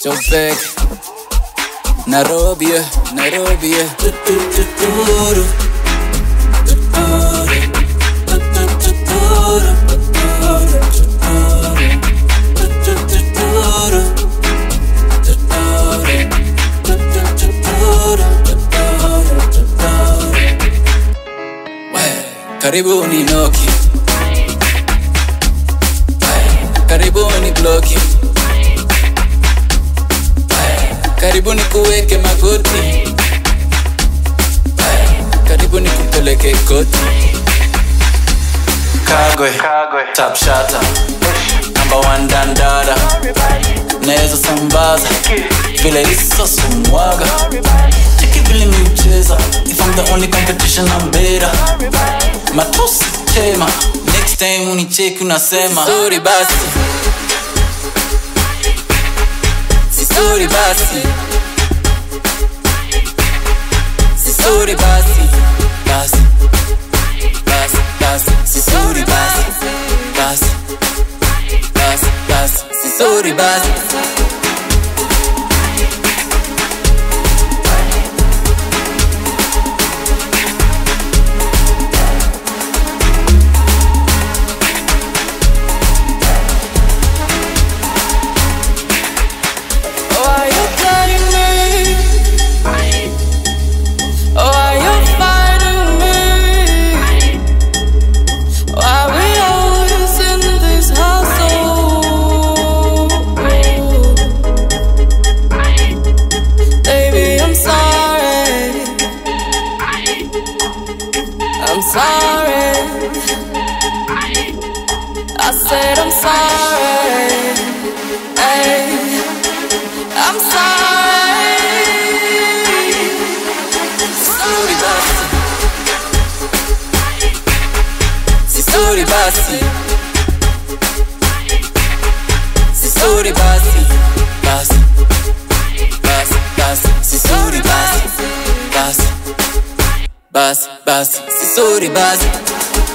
Chopek Nairobi, Nairobi. Karibuni Noki, karibuni Bloki, karibuni kuweke magoti, karibuni kupeleke koti. Kagwe, top shatter, number one dandada, nezo sambaza, vile iso sumwaga. Cheki vile miucheza, if I'm the only competition I'm better. Matusi tema, next time unicheki unasema sorry basi, sorry basi, sorry basi, basi, basi, basi, sorry basi, basi, basi, basi, sorry basi. I'm sorry, I said I'm sorry, hey, I'm sorry. Sorry basi, sorry basi, sorry basi, basi, basi, basi, sorry basi, basi, basi, basi, sorry basi.